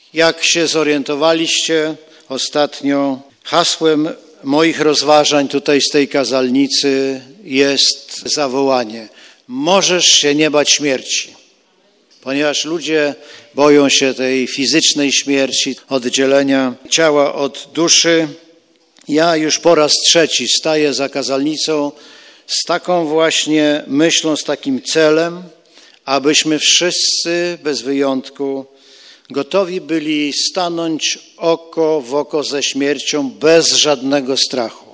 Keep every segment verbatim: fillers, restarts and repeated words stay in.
Jak się zorientowaliście ostatnio, hasłem moich rozważań tutaj z tej kazalnicy jest zawołanie: możesz się nie bać śmierci. Ponieważ ludzie boją się tej fizycznej śmierci, oddzielenia ciała od duszy, ja już po raz trzeci staję za kazalnicą z taką właśnie myślą, z takim celem, abyśmy wszyscy bez wyjątku gotowi byli stanąć oko w oko ze śmiercią bez żadnego strachu.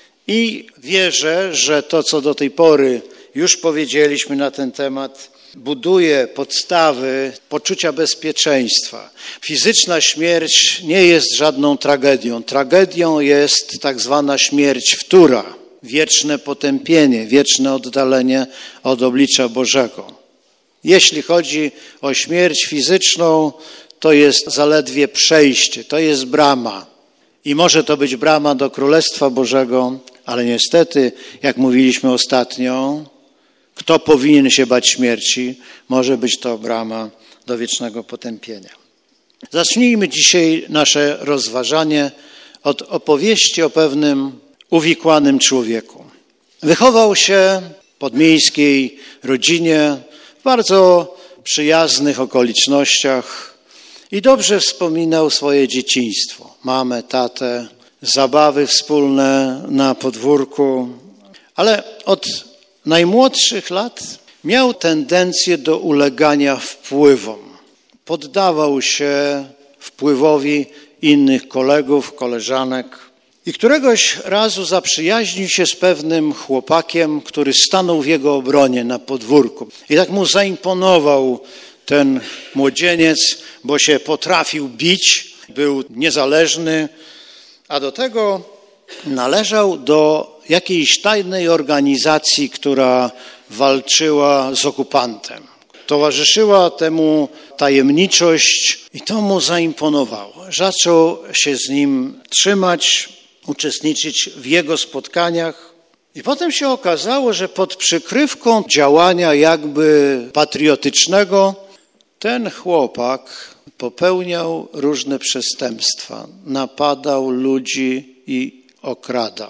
I wierzę, że to, co do tej pory już powiedzieliśmy na ten temat, buduje podstawy poczucia bezpieczeństwa. Fizyczna śmierć nie jest żadną tragedią. Tragedią jest tak zwana śmierć wtóra, wieczne potępienie, wieczne oddalenie od oblicza Bożego. Jeśli chodzi o śmierć fizyczną, to jest zaledwie przejście, to jest brama. I może to być brama do Królestwa Bożego, ale niestety, jak mówiliśmy ostatnio, kto powinien się bać śmierci, może być to brama do wiecznego potępienia. Zacznijmy dzisiaj nasze rozważanie od opowieści o pewnym uwikłanym człowieku. Wychował się w podmiejskiej rodzinie w bardzo przyjaznych okolicznościach i dobrze wspominał swoje dzieciństwo. Mamę, tatę, zabawy wspólne na podwórku, ale od najmłodszych lat miał tendencję do ulegania wpływom. Poddawał się wpływowi innych kolegów, koleżanek i któregoś razu zaprzyjaźnił się z pewnym chłopakiem, który stanął w jego obronie na podwórku. I tak mu zaimponował ten młodzieniec, bo się potrafił bić, był niezależny, a do tego należał do jakiejś tajnej organizacji, która walczyła z okupantem. Towarzyszyła temu tajemniczość i to mu zaimponowało. Zaczął się z nim trzymać, uczestniczyć w jego spotkaniach i potem się okazało, że pod przykrywką działania jakby patriotycznego ten chłopak popełniał różne przestępstwa, napadał ludzi i okradał.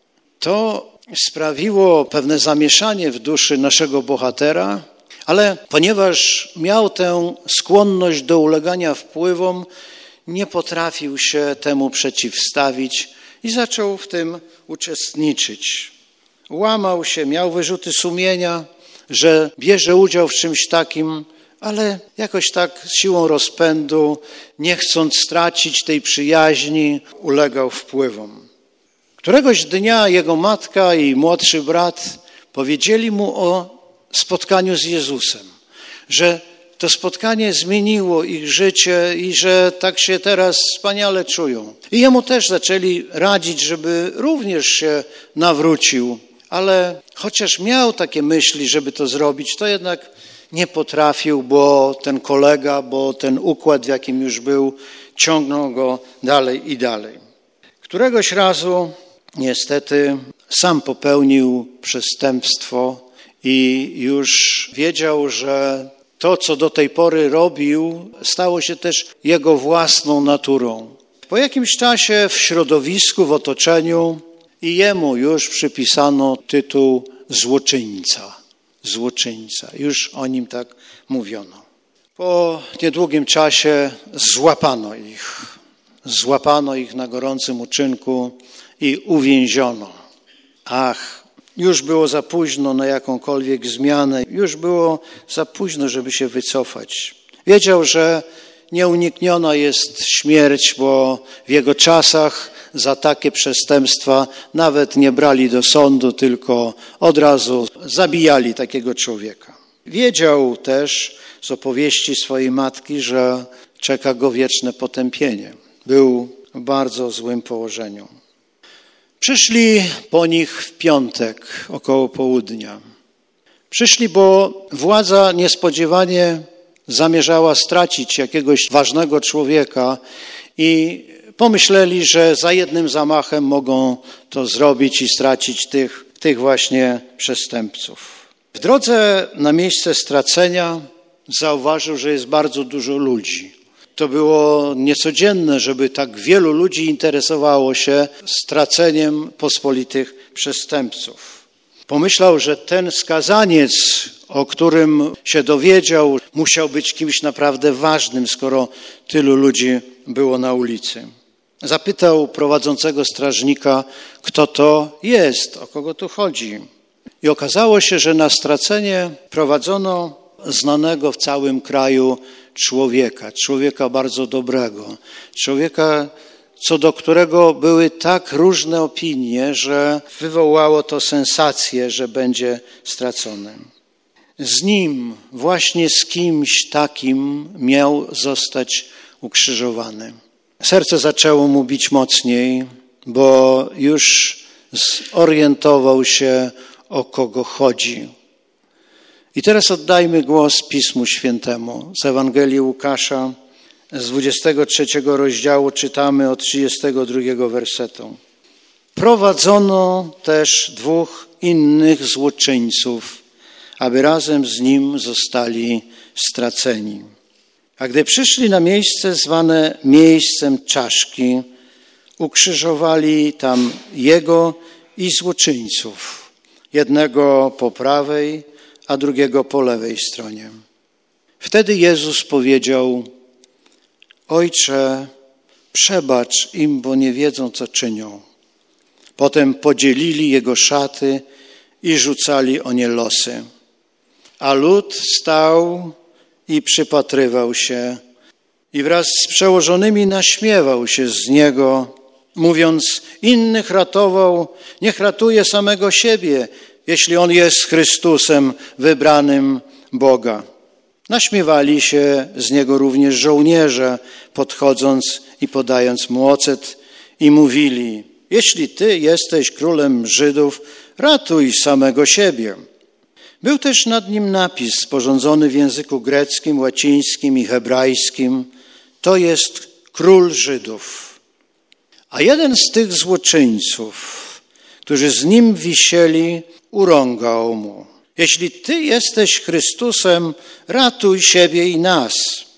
To sprawiło pewne zamieszanie w duszy naszego bohatera, ale ponieważ miał tę skłonność do ulegania wpływom, nie potrafił się temu przeciwstawić i zaczął w tym uczestniczyć. Łamał się, miał wyrzuty sumienia, że bierze udział w czymś takim, ale jakoś tak siłą rozpędu, nie chcąc stracić tej przyjaźni, ulegał wpływom. Któregoś dnia jego matka i młodszy brat powiedzieli mu o spotkaniu z Jezusem, że to spotkanie zmieniło ich życie i że tak się teraz wspaniale czują. I jemu też zaczęli radzić, żeby również się nawrócił, ale chociaż miał takie myśli, żeby to zrobić, to jednak nie potrafił, bo ten kolega, bo ten układ, w jakim już był, ciągnął go dalej i dalej. Któregoś razu niestety sam popełnił przestępstwo i już wiedział, że to, co do tej pory robił, stało się też jego własną naturą. Po jakimś czasie w środowisku, w otoczeniu i jemu już przypisano tytuł złoczyńca. Złoczyńca. Już o nim tak mówiono. Po niedługim czasie złapano ich. Złapano ich na gorącym uczynku i uwięziono. Ach, już było za późno na jakąkolwiek zmianę. Już było za późno, żeby się wycofać. Wiedział, że nieunikniona jest śmierć, bo w jego czasach za takie przestępstwa nawet nie brali do sądu, tylko od razu zabijali takiego człowieka. Wiedział też z opowieści swojej matki, że czeka go wieczne potępienie. Był w bardzo złym położeniu. Przyszli po nich w piątek około południa. Przyszli, bo władza niespodziewanie zamierzała stracić jakiegoś ważnego człowieka i pomyśleli, że za jednym zamachem mogą to zrobić i stracić tych, tych właśnie przestępców. W drodze na miejsce stracenia zauważył, że jest bardzo dużo ludzi. To było niecodzienne, żeby tak wielu ludzi interesowało się straceniem pospolitych przestępców. Pomyślał, że ten skazaniec, o którym się dowiedział, musiał być kimś naprawdę ważnym, skoro tylu ludzi było na ulicy. Zapytał prowadzącego strażnika, kto to jest, o kogo tu chodzi. I okazało się, że na stracenie prowadzono znanego w całym kraju człowieka, człowieka bardzo dobrego, człowieka, co do którego były tak różne opinie, że wywołało to sensację, że będzie stracony. Z nim, właśnie z kimś takim miał zostać ukrzyżowany. Serce zaczęło mu bić mocniej, bo już zorientował się, o kogo chodzi. I teraz oddajmy głos Pismu Świętemu. Z Ewangelii Łukasza, z dwudziestego trzeciego rozdziału czytamy od trzydziestego drugiego wersetu. Prowadzono też dwóch innych złoczyńców, aby razem z nim zostali straceni. A gdy przyszli na miejsce zwane miejscem czaszki, ukrzyżowali tam jego i złoczyńców, jednego po prawej, a drugiego po lewej stronie. Wtedy Jezus powiedział: Ojcze, przebacz im, bo nie wiedzą, co czynią. Potem podzielili jego szaty i rzucali o nie losy. A lud stał i przypatrywał się i wraz z przełożonymi naśmiewał się z niego, mówiąc: innych ratował, niech ratuje samego siebie, jeśli on jest Chrystusem wybranym Boga. Naśmiewali się z niego również żołnierze, podchodząc i podając mu ocet, i mówili: jeśli ty jesteś królem Żydów, ratuj samego siebie. Był też nad nim napis sporządzony w języku greckim, łacińskim i hebrajskim: to jest król Żydów. A jeden z tych złoczyńców, którzy z nim wisieli, urągał mu: jeśli ty jesteś Chrystusem, ratuj siebie i nas.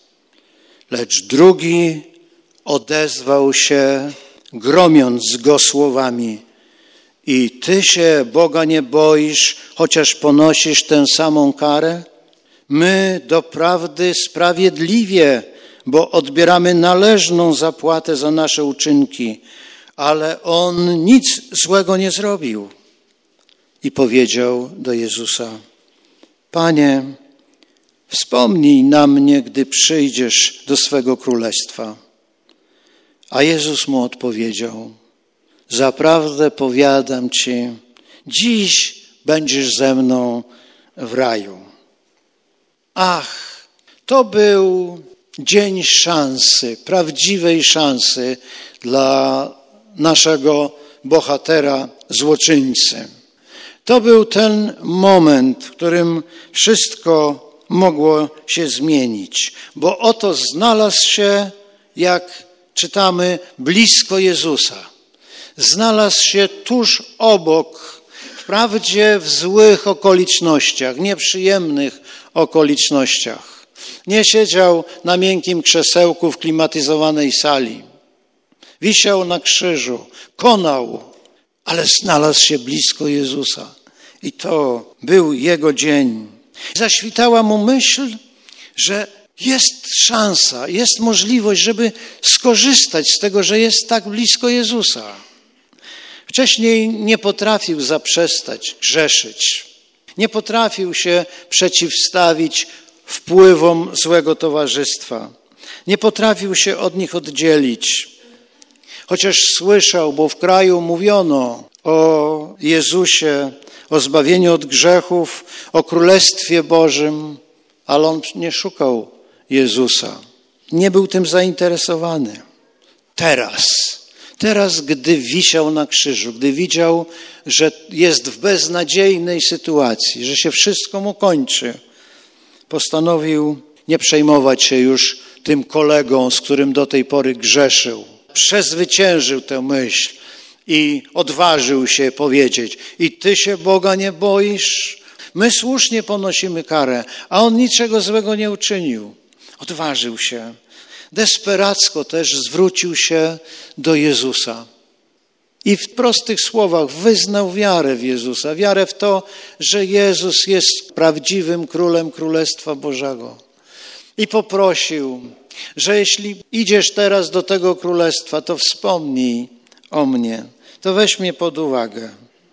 Lecz drugi odezwał się, gromiąc go słowami: i ty się Boga nie boisz, chociaż ponosisz tę samą karę? My doprawdy sprawiedliwie, bo odbieramy należną zapłatę za nasze uczynki, ale on nic złego nie zrobił. I powiedział do Jezusa: Panie, wspomnij na mnie, gdy przyjdziesz do swego królestwa. A Jezus mu odpowiedział: zaprawdę powiadam ci, dziś będziesz ze mną w raju. Ach, to był dzień szansy, prawdziwej szansy dla naszego bohatera, złoczyńcy. To był ten moment, w którym wszystko mogło się zmienić, bo oto znalazł się, jak czytamy, blisko Jezusa. Znalazł się tuż obok, wprawdzie w złych okolicznościach, nieprzyjemnych okolicznościach. Nie siedział na miękkim krzesełku w klimatyzowanej sali. Wisiał na krzyżu, konał, ale znalazł się blisko Jezusa. I to był jego dzień. Zaświtała mu myśl, że jest szansa, jest możliwość, żeby skorzystać z tego, że jest tak blisko Jezusa. Wcześniej nie potrafił zaprzestać grzeszyć. Nie potrafił się przeciwstawić wpływom złego towarzystwa. Nie potrafił się od nich oddzielić. Chociaż słyszał, bo w kraju mówiono o Jezusie, o zbawieniu od grzechów, o Królestwie Bożym, ale on nie szukał Jezusa. Nie był tym zainteresowany. Teraz, teraz, gdy wisiał na krzyżu, gdy widział, że jest w beznadziejnej sytuacji, że się wszystko mu kończy, postanowił nie przejmować się już tym kolegą, z którym do tej pory grzeszył. Przezwyciężył tę myśl i odważył się powiedzieć: i ty się Boga nie boisz? My słusznie ponosimy karę, a on niczego złego nie uczynił. Odważył się. desperacko też zwrócił się do Jezusa. I w prostych słowach wyznał wiarę w Jezusa, wiarę w to, że Jezus jest prawdziwym Królem Królestwa Bożego. I poprosił, że jeśli idziesz teraz do tego królestwa, to wspomnij o mnie, to weź mnie pod uwagę.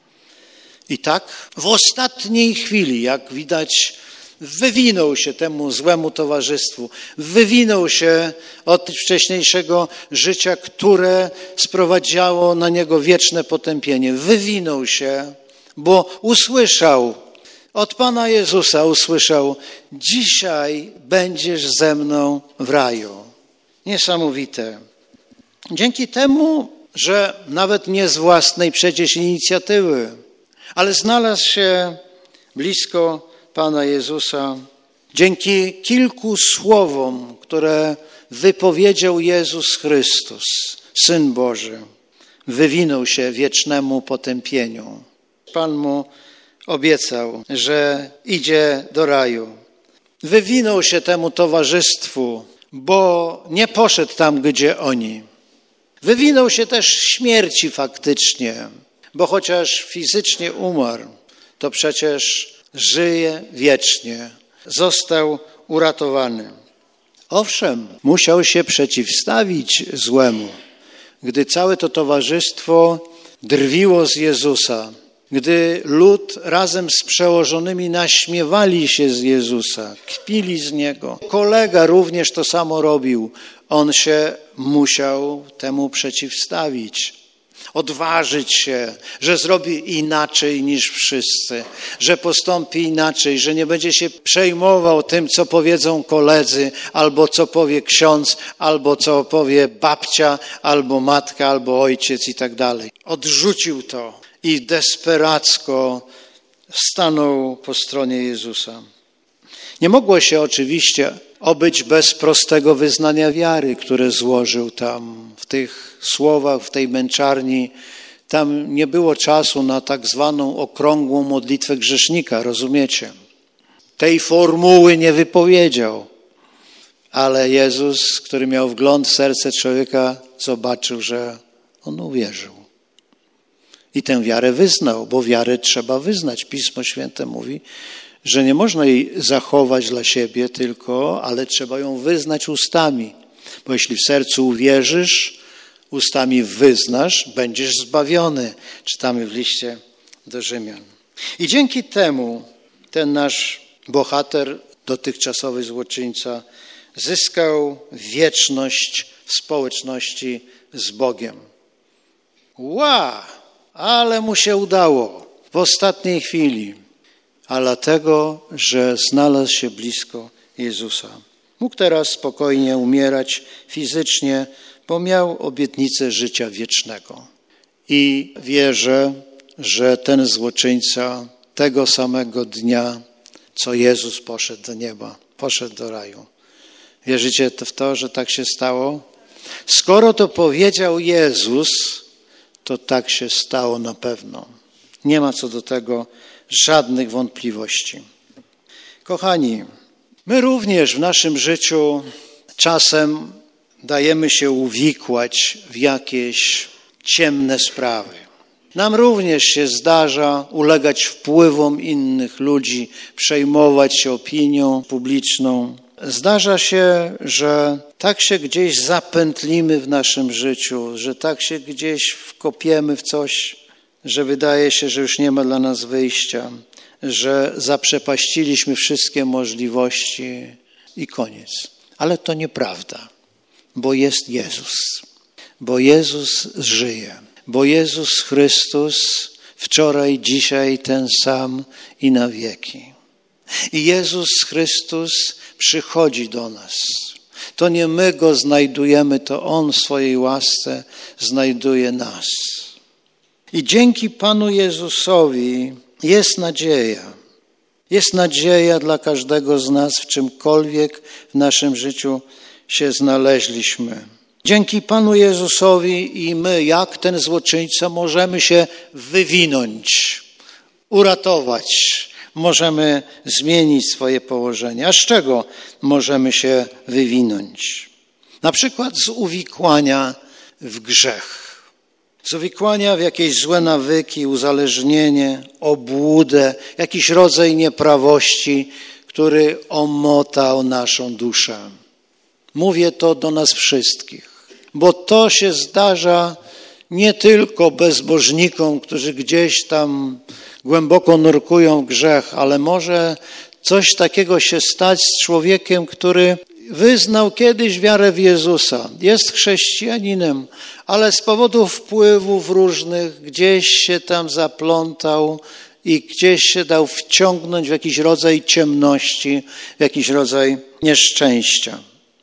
I tak w ostatniej chwili, jak widać, wywinął się temu złemu towarzystwu, wywinął się od wcześniejszego życia, które sprowadzało na niego wieczne potępienie. Wywinął się, bo usłyszał, od Pana Jezusa usłyszał, dzisiaj będziesz ze mną w raju. Niesamowite. Dzięki temu, że nawet nie z własnej przecież inicjatywy, ale znalazł się blisko Pana Jezusa, dzięki kilku słowom, które wypowiedział Jezus Chrystus, Syn Boży, wywinął się wiecznemu potępieniu. Pan mu obiecał, że idzie do raju. Wywinął się temu towarzystwu, bo nie poszedł tam, gdzie oni. Wywinął się też śmierci faktycznie, bo chociaż fizycznie umarł, to przecież żyje wiecznie. Został uratowany. Owszem, musiał się przeciwstawić złemu, gdy całe to towarzystwo drwiło z Jezusa, gdy lud razem z przełożonymi naśmiewali się z Jezusa, kpili z Niego. Kolega również to samo robił. On się musiał temu przeciwstawić, odważyć się, że zrobi inaczej niż wszyscy, że postąpi inaczej, że nie będzie się przejmował tym, co powiedzą koledzy, albo co powie ksiądz, albo co powie babcia, albo matka, albo ojciec i tak dalej. Odrzucił to i desperacko stanął po stronie Jezusa. Nie mogło się oczywiście obyć bez prostego wyznania wiary, które złożył tam w tych słowach, w tej męczarni. Tam nie było czasu na tak zwaną okrągłą modlitwę grzesznika, rozumiecie? Tej formuły nie wypowiedział, ale Jezus, który miał wgląd w serce człowieka, zobaczył, że on uwierzył. I tę wiarę wyznał, bo wiarę trzeba wyznać. Pismo Święte mówi, że nie można jej zachować dla siebie tylko, ale trzeba ją wyznać ustami. Bo jeśli w sercu uwierzysz, ustami wyznasz, będziesz zbawiony. Czytamy w liście do Rzymian. I dzięki temu ten nasz bohater, dotychczasowy złoczyńca, zyskał wieczność w społeczności z Bogiem. Ła! Ale mu się udało w ostatniej chwili, a dlatego, że znalazł się blisko Jezusa. Mógł teraz spokojnie umierać fizycznie, bo miał obietnicę życia wiecznego. I wierzę, że ten złoczyńca tego samego dnia, co Jezus poszedł do nieba, poszedł do raju. Wierzycie w to, że tak się stało? Skoro to powiedział Jezus, to tak się stało na pewno. Nie ma co do tego żadnych wątpliwości. Kochani, my również w naszym życiu czasem dajemy się uwikłać w jakieś ciemne sprawy. Nam również się zdarza ulegać wpływom innych ludzi, przejmować się opinią publiczną. Zdarza się, że tak się gdzieś zapętlimy w naszym życiu, że tak się gdzieś wkopiemy w coś, że wydaje się, że już nie ma dla nas wyjścia, że zaprzepaściliśmy wszystkie możliwości i koniec. Ale to nieprawda, bo jest Jezus, bo Jezus żyje, bo Jezus Chrystus wczoraj, dzisiaj ten sam i na wieki. I Jezus Chrystus przychodzi do nas. To nie my Go znajdujemy, to On w swojej łasce znajduje nas. I dzięki Panu Jezusowi jest nadzieja. Jest nadzieja dla każdego z nas, w czymkolwiek w naszym życiu się znaleźliśmy. Dzięki Panu Jezusowi i my, jak ten złoczyńca, możemy się wywinąć, uratować. Możemy zmienić swoje położenie. A z czego możemy się wywinąć? Na przykład z uwikłania w grzech. Z uwikłania w jakieś złe nawyki, uzależnienie, obłudę, jakiś rodzaj nieprawości, który omotał naszą duszę. Mówię to do nas wszystkich, bo to się zdarza nie tylko bezbożnikom, którzy gdzieś tam głęboko nurkują w grzech, ale może coś takiego się stać z człowiekiem, który wyznał kiedyś wiarę w Jezusa, jest chrześcijaninem, ale z powodu wpływów różnych gdzieś się tam zaplątał i gdzieś się dał wciągnąć w jakiś rodzaj ciemności, w jakiś rodzaj nieszczęścia.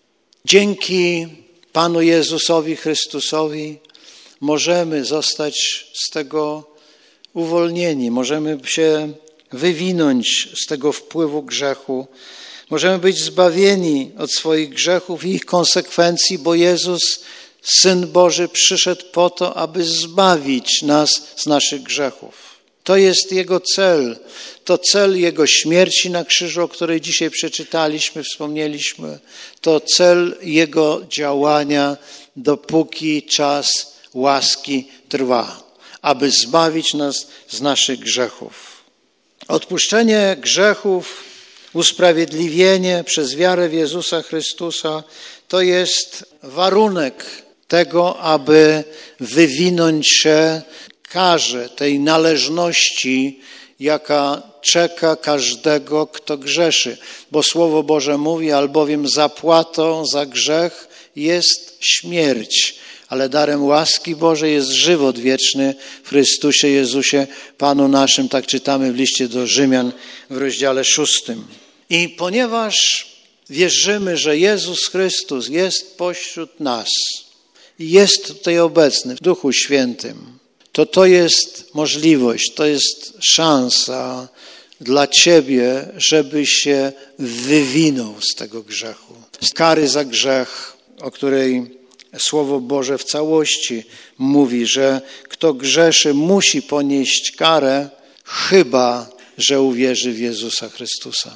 Dzięki Panu Jezusowi Chrystusowi możemy zostać z tego uwolnieni, możemy się wywinąć z tego wpływu grzechu, możemy być zbawieni od swoich grzechów i ich konsekwencji, bo Jezus, Syn Boży, przyszedł po to, aby zbawić nas z naszych grzechów. To jest Jego cel. To cel Jego śmierci na krzyżu, o której dzisiaj przeczytaliśmy, wspomnieliśmy. To cel Jego działania, dopóki czas łaski trwa, aby zbawić nas z naszych grzechów. Odpuszczenie grzechów, usprawiedliwienie przez wiarę w Jezusa Chrystusa to jest warunek tego, aby wywinąć się karze tej należności, jaka czeka każdego, kto grzeszy. Bo Słowo Boże mówi, albowiem zapłatą za grzech jest śmierć, ale darem łaski Bożej jest żywot wieczny w Chrystusie Jezusie, Panu naszym. Tak czytamy w liście do Rzymian w rozdziale szóstym. I ponieważ wierzymy, że Jezus Chrystus jest pośród nas i jest tutaj obecny w Duchu Świętym, to to jest możliwość, to jest szansa dla ciebie, żebyś się wywinął z tego grzechu. Z kary za grzech, o której Słowo Boże w całości mówi, że kto grzeszy, musi ponieść karę, chyba że uwierzy w Jezusa Chrystusa.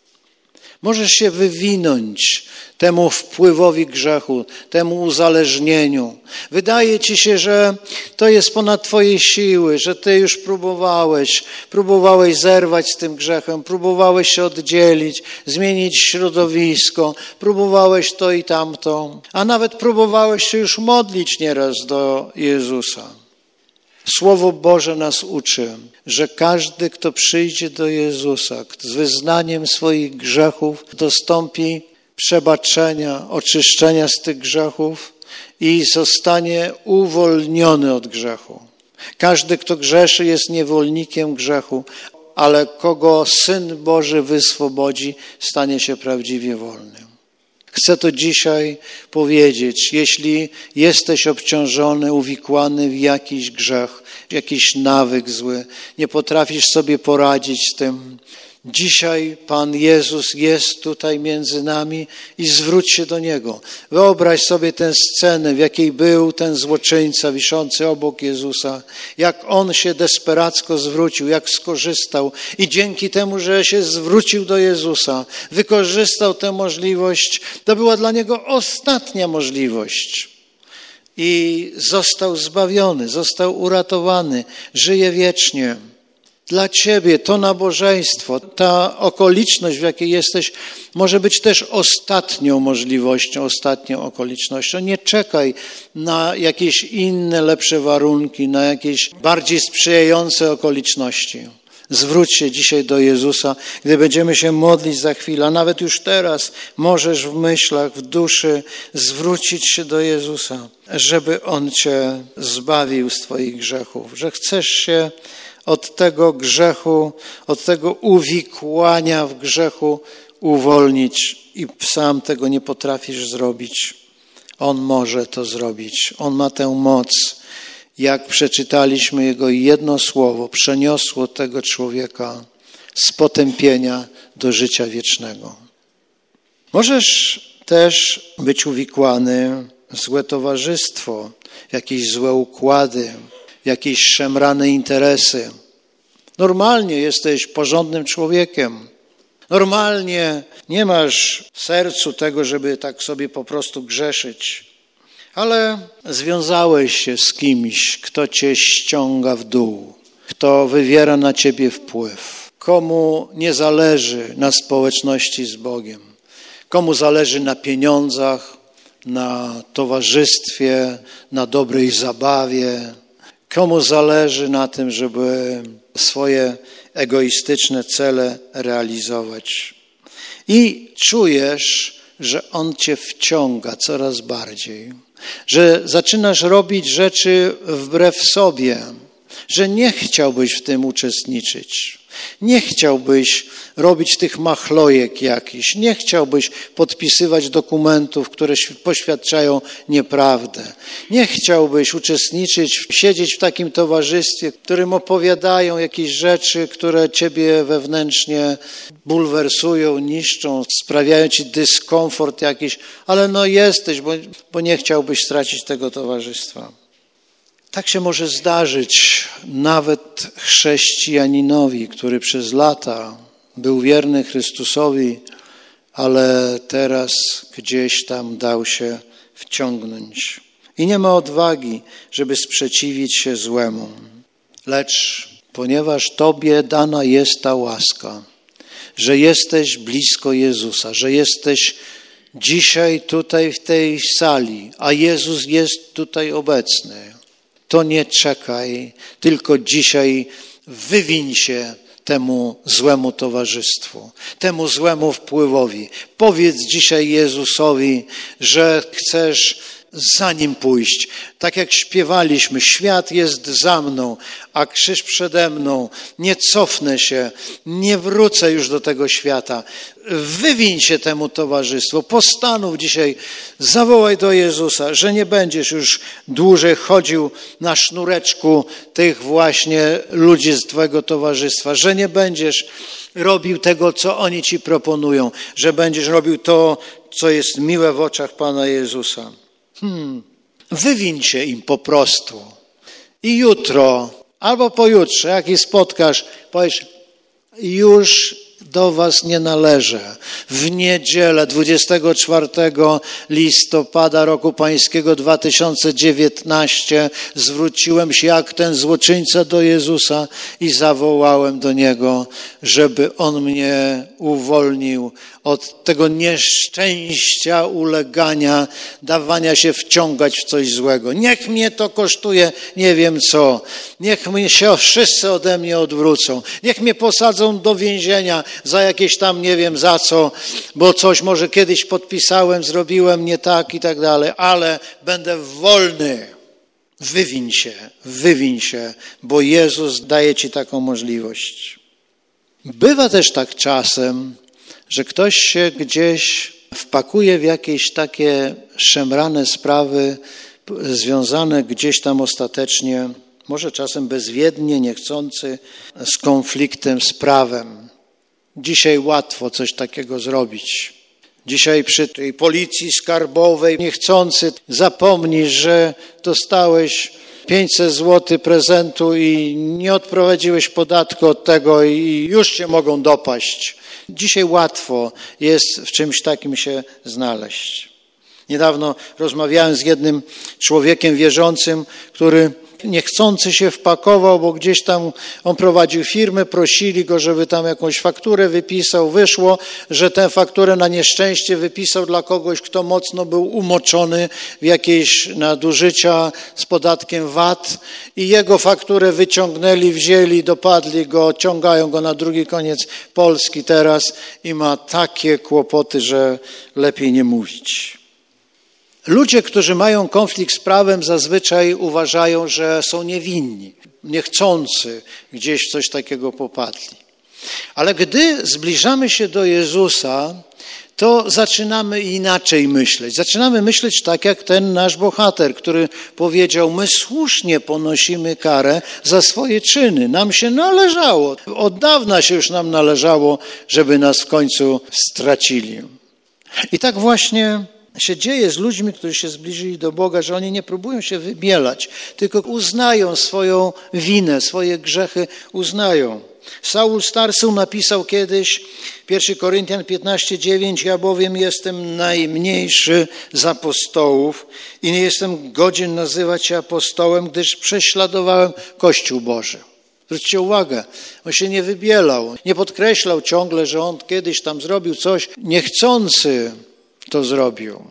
Możesz się wywinąć temu wpływowi grzechu, temu uzależnieniu. Wydaje ci się, że to jest ponad twoje siły, że ty już próbowałeś, próbowałeś zerwać z tym grzechem, próbowałeś się oddzielić, zmienić środowisko, próbowałeś to i tamto, a nawet próbowałeś się już modlić nieraz do Jezusa. Słowo Boże nas uczy, że każdy, kto przyjdzie do Jezusa z wyznaniem swoich grzechów, dostąpi przebaczenia, oczyszczenia z tych grzechów i zostanie uwolniony od grzechu. Każdy, kto grzeszy, jest niewolnikiem grzechu, ale kogo Syn Boży wyswobodzi, stanie się prawdziwie wolnym. Chcę to dzisiaj powiedzieć, jeśli jesteś obciążony, uwikłany w jakiś grzech, jakiś nawyk zły, nie potrafisz sobie poradzić z tym, dzisiaj Pan Jezus jest tutaj między nami i zwróć się do Niego. Wyobraź sobie tę scenę, w jakiej był ten złoczyńca wiszący obok Jezusa, jak on się desperacko zwrócił, jak skorzystał i dzięki temu, że się zwrócił do Jezusa, wykorzystał tę możliwość, to była dla niego ostatnia możliwość. I został zbawiony, został uratowany, żyje wiecznie. Dla ciebie to nabożeństwo, ta okoliczność, w jakiej jesteś, może być też ostatnią możliwością, ostatnią okolicznością. Nie czekaj na jakieś inne, lepsze warunki, na jakieś bardziej sprzyjające okoliczności. Zwróć się dzisiaj do Jezusa, gdy będziemy się modlić za chwilę, a nawet już teraz możesz w myślach, w duszy zwrócić się do Jezusa, żeby On cię zbawił z twoich grzechów, że chcesz się od tego grzechu, od tego uwikłania w grzechu uwolnić i sam tego nie potrafisz zrobić. On może to zrobić. On ma tę moc. Jak przeczytaliśmy, Jego jedno słowo przeniosło tego człowieka z potępienia do życia wiecznego. Możesz też być uwikłany w złe towarzystwo, w jakieś złe układy, jakieś szemrane interesy. Normalnie jesteś porządnym człowiekiem. Normalnie nie masz w sercu tego, żeby tak sobie po prostu grzeszyć, ale związałeś się z kimś, kto cię ściąga w dół, kto wywiera na ciebie wpływ, komu nie zależy na społeczności z Bogiem, komu zależy na pieniądzach, na towarzystwie, na dobrej zabawie, komu zależy na tym, żeby swoje egoistyczne cele realizować. I czujesz, że on cię wciąga coraz bardziej, że zaczynasz robić rzeczy wbrew sobie, że nie chciałbyś w tym uczestniczyć. Nie chciałbyś robić tych machlojek jakichś, nie chciałbyś podpisywać dokumentów, które poświadczają nieprawdę. Nie chciałbyś uczestniczyć, siedzieć w takim towarzystwie, którym opowiadają jakieś rzeczy, które ciebie wewnętrznie bulwersują, niszczą, sprawiają ci dyskomfort jakiś, ale no jesteś, bo, bo nie chciałbyś stracić tego towarzystwa. Tak się może zdarzyć nawet chrześcijaninowi, który przez lata był wierny Chrystusowi, ale teraz gdzieś tam dał się wciągnąć. I nie ma odwagi, żeby sprzeciwić się złemu. Lecz ponieważ Tobie dana jest ta łaska, że jesteś blisko Jezusa, że jesteś dzisiaj tutaj w tej sali, a Jezus jest tutaj obecny, to nie czekaj, tylko dzisiaj wywiń się temu złemu towarzystwu, temu złemu wpływowi. Powiedz dzisiaj Jezusowi, że chcesz za Nim pójść. Tak jak śpiewaliśmy, świat jest za mną, a krzyż przede mną. Nie cofnę się, nie wrócę już do tego świata. Wywiń się temu towarzystwu. Postanów dzisiaj, zawołaj do Jezusa, że nie będziesz już dłużej chodził na sznureczku tych właśnie ludzi z twojego towarzystwa, że nie będziesz robił tego, co oni ci proponują, że będziesz robił to, co jest miłe w oczach Pana Jezusa. Hmm. Wywiń się im po prostu. I jutro, albo pojutrze, jak ich spotkasz, powiesz, już do was nie należę. W niedzielę dwudziestego czwartego listopada roku pańskiego dwa tysiące dziewiętnastego zwróciłem się jak ten złoczyńca do Jezusa i zawołałem do Niego, żeby On mnie uwolnił od tego nieszczęścia, ulegania, dawania się wciągać w coś złego. Niech mnie to kosztuje nie wiem co. Niech mnie się wszyscy ode mnie odwrócą. Niech mnie posadzą do więzienia za jakieś tam nie wiem za co, bo coś może kiedyś podpisałem, zrobiłem nie tak i tak dalej, ale będę wolny. Wywiń się, wywiń się, bo Jezus daje ci taką możliwość. Bywa też tak czasem, że ktoś się gdzieś wpakuje w jakieś takie szemrane sprawy związane gdzieś tam ostatecznie, może czasem bezwiednie, niechcący, z konfliktem, z prawem. Dzisiaj łatwo coś takiego zrobić. Dzisiaj przy tej policji skarbowej niechcący zapomnisz, że dostałeś pięćset złotych prezentu i nie odprowadziłeś podatku od tego i już cię mogą dopaść. Dzisiaj łatwo jest w czymś takim się znaleźć. Niedawno rozmawiałem z jednym człowiekiem wierzącym, który niechcący się wpakował, bo gdzieś tam on prowadził firmę, prosili go, żeby tam jakąś fakturę wypisał. Wyszło, że tę fakturę na nieszczęście wypisał dla kogoś, kto mocno był umoczony w jakieś nadużycia z podatkiem V A T i jego fakturę wyciągnęli, wzięli, dopadli go, ciągają go na drugi koniec Polski teraz i ma takie kłopoty, że lepiej nie mówić. Ludzie, którzy mają konflikt z prawem, zazwyczaj uważają, że są niewinni, niechcący gdzieś w coś takiego popadli. Ale gdy zbliżamy się do Jezusa, to zaczynamy inaczej myśleć. Zaczynamy myśleć tak jak ten nasz bohater, który powiedział, my słusznie ponosimy karę za swoje czyny. Nam się należało, od dawna się już nam należało, żeby nas w końcu stracili. I tak właśnie się dzieje z ludźmi, którzy się zbliżyli do Boga, że oni nie próbują się wybielać, tylko uznają swoją winę, swoje grzechy uznają. Saul Starsył napisał kiedyś, pierwszy Koryntian piętnaście dziewięć, ja bowiem jestem najmniejszy z apostołów i nie jestem godzien nazywać się apostołem, gdyż prześladowałem Kościół Boży. Zwróćcie uwagę, on się nie wybielał, nie podkreślał ciągle, że on kiedyś tam zrobił coś, niechcący to zrobił.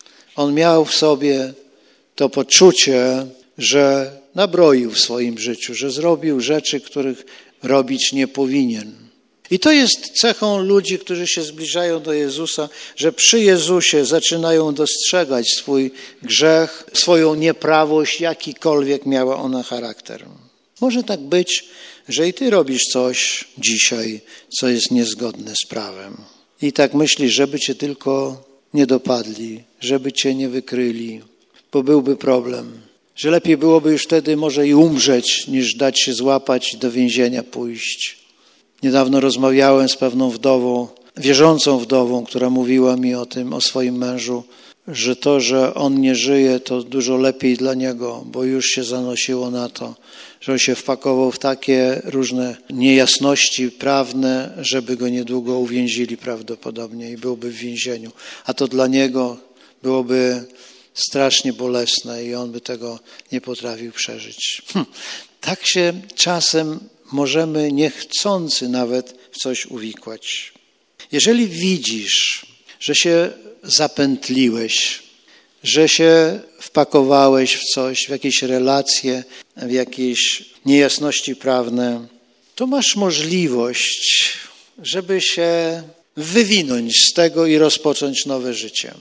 On miał w sobie to poczucie, że nabroił w swoim życiu, że zrobił rzeczy, których robić nie powinien. I to jest cechą ludzi, którzy się zbliżają do Jezusa, że przy Jezusie zaczynają dostrzegać swój grzech, swoją nieprawość, jakikolwiek miała ona charakter. Może tak być, że i ty robisz coś dzisiaj, co jest niezgodne z prawem. I tak myślisz, żeby cię tylko nie dopadli, żeby cię nie wykryli, bo byłby problem. Że lepiej byłoby już wtedy może i umrzeć, niż dać się złapać i do więzienia pójść. Niedawno rozmawiałem z pewną wdową, wierzącą wdową, która mówiła mi o tym, o swoim mężu, że to, że on nie żyje, to dużo lepiej dla niego, bo już się zanosiło na to, że on się wpakował w takie różne niejasności prawne, żeby go niedługo uwięzili prawdopodobnie i byłby w więzieniu. A to dla niego byłoby strasznie bolesne i on by tego nie potrafił przeżyć. Hm. Tak się czasem możemy niechcący nawet w coś uwikłać. Jeżeli widzisz, że się zapętliłeś, że się wpakowałeś w coś, w jakieś relacje, w jakieś niejasności prawne, to masz możliwość, żeby się wywinąć z tego i rozpocząć nowe życie.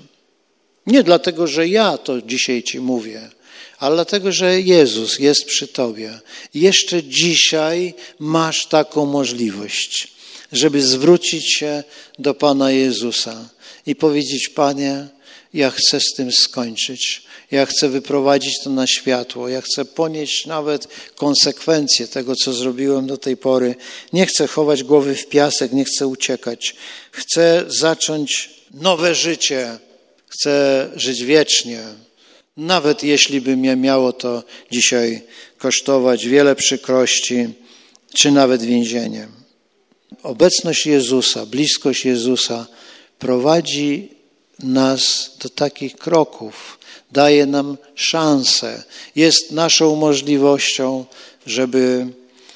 Nie dlatego, że ja to dzisiaj ci mówię, ale dlatego, że Jezus jest przy tobie. Jeszcze dzisiaj masz taką możliwość, żeby zwrócić się do Pana Jezusa i powiedzieć: Panie, ja chcę z tym skończyć. Ja chcę wyprowadzić to na światło. Ja chcę ponieść nawet konsekwencje tego, co zrobiłem do tej pory. Nie chcę chować głowy w piasek, nie chcę uciekać. Chcę zacząć nowe życie. Chcę żyć wiecznie. Nawet jeśli by mnie miało to dzisiaj kosztować wiele przykrości, czy nawet więzienie. Obecność Jezusa, bliskość Jezusa prowadzi nas do takich kroków, daje nam szansę, jest naszą możliwością, żeby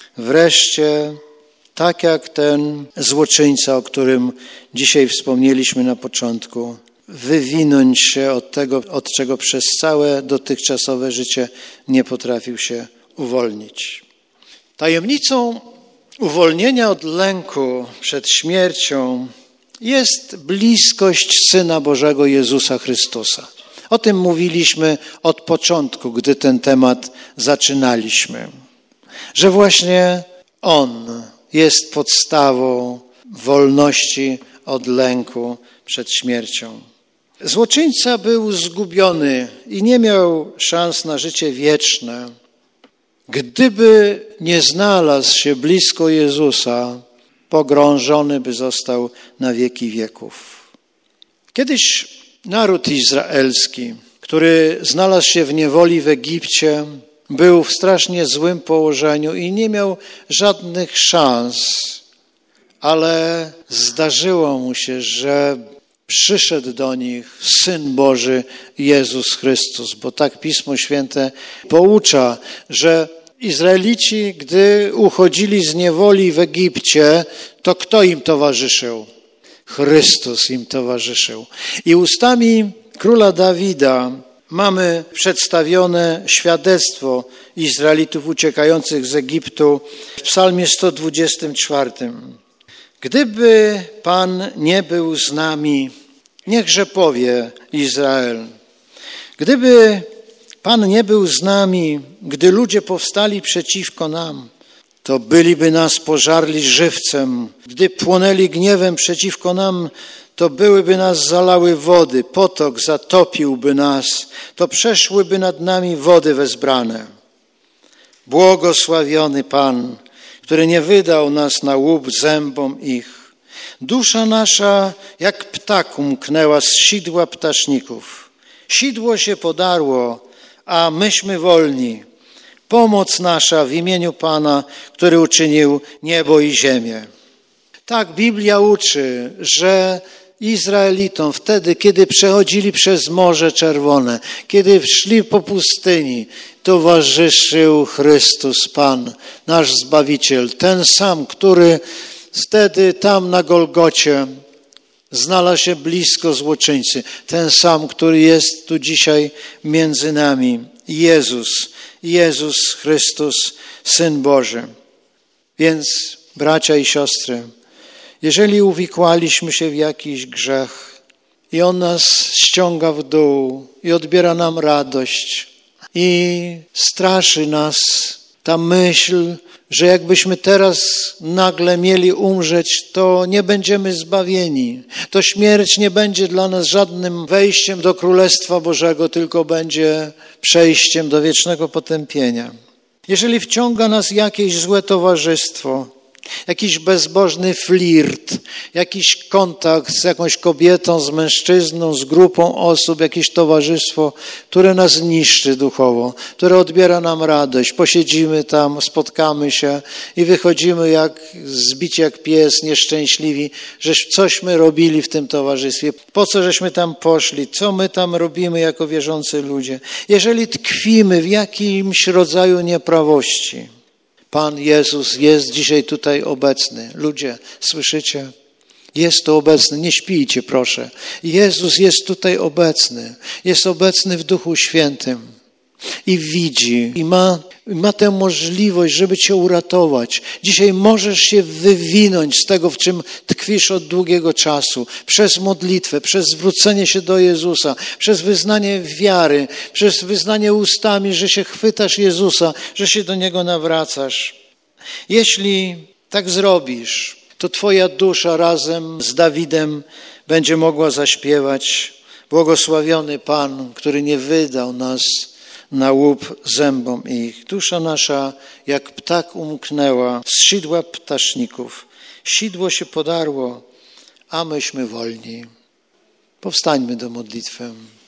wreszcie, tak jak ten złoczyńca, o którym dzisiaj wspomnieliśmy na początku, wywinąć się od tego, od czego przez całe dotychczasowe życie nie potrafił się uwolnić. Tajemnicą uwolnienia od lęku przed śmiercią jest bliskość Syna Bożego Jezusa Chrystusa. O tym mówiliśmy od początku, gdy ten temat zaczynaliśmy. Że właśnie On jest podstawą wolności od lęku przed śmiercią. Złoczyńca był zgubiony i nie miał szans na życie wieczne. Gdyby nie znalazł się blisko Jezusa, pogrążony by został na wieki wieków. Kiedyś naród izraelski, który znalazł się w niewoli w Egipcie, był w strasznie złym położeniu i nie miał żadnych szans, ale zdarzyło mu się, że przyszedł do nich Syn Boży Jezus Chrystus, bo tak Pismo Święte poucza, że Izraelici, gdy uchodzili z niewoli w Egipcie, to kto im towarzyszył? Chrystus im towarzyszył. I ustami króla Dawida mamy przedstawione świadectwo Izraelitów uciekających z Egiptu w psalmie sto dwudziestym czwartym. Gdyby Pan nie był z nami, niechże powie Izrael. Gdyby Pan nie był z nami, gdy ludzie powstali przeciwko nam, to byliby nas pożarli żywcem. Gdy płonęli gniewem przeciwko nam, to byłyby nas zalały wody, potok zatopiłby nas, to przeszłyby nad nami wody wezbrane. Błogosławiony Pan, który nie wydał nas na łup zębom ich. Dusza nasza jak ptak umknęła z sidła ptaszników. Sidło się podarło, a myśmy wolni. Pomoc nasza w imieniu Pana, który uczynił niebo i ziemię. Tak, Biblia uczy, że Izraelitom wtedy, kiedy przechodzili przez Morze Czerwone, kiedy szli po pustyni, towarzyszył Chrystus Pan, nasz Zbawiciel. Ten sam, który wtedy tam na Golgocie znalazł się blisko złoczyńcy. Ten sam, który jest tu dzisiaj między nami. Jezus, Jezus Chrystus, Syn Boży. Więc, bracia i siostry, jeżeli uwikłaliśmy się w jakiś grzech i on nas ściąga w dół i odbiera nam radość i straszy nas ta myśl, że jakbyśmy teraz nagle mieli umrzeć, to nie będziemy zbawieni. To śmierć nie będzie dla nas żadnym wejściem do Królestwa Bożego, tylko będzie przejściem do wiecznego potępienia. Jeżeli wciąga nas jakieś złe towarzystwo, jakiś bezbożny flirt, jakiś kontakt z jakąś kobietą, z mężczyzną, z grupą osób, jakieś towarzystwo, które nas niszczy duchowo, które odbiera nam radość. Posiedzimy tam, spotkamy się i wychodzimy jak zbici jak pies, nieszczęśliwi, że cośmy robili w tym towarzystwie. Po co żeśmy tam poszli? Co my tam robimy jako wierzący ludzie? Jeżeli tkwimy w jakimś rodzaju nieprawości, Pan Jezus jest dzisiaj tutaj obecny. Ludzie, słyszycie? Jest tu obecny. Nie śpijcie, proszę. Jezus jest tutaj obecny. Jest obecny w Duchu Świętym. I widzi, i ma, ma tę możliwość, żeby cię uratować. Dzisiaj możesz się wywinąć z tego, w czym tkwisz od długiego czasu. Przez modlitwę, przez zwrócenie się do Jezusa, przez wyznanie wiary, przez wyznanie ustami, że się chwytasz Jezusa, że się do Niego nawracasz. Jeśli tak zrobisz, to twoja dusza razem z Dawidem będzie mogła zaśpiewać: błogosławiony Pan, który nie wydał nas na łup zębom ich. Dusza nasza jak ptak umknęła z sidła ptaszników. Sidło się podarło, a myśmy wolni. Powstańmy do modlitwy.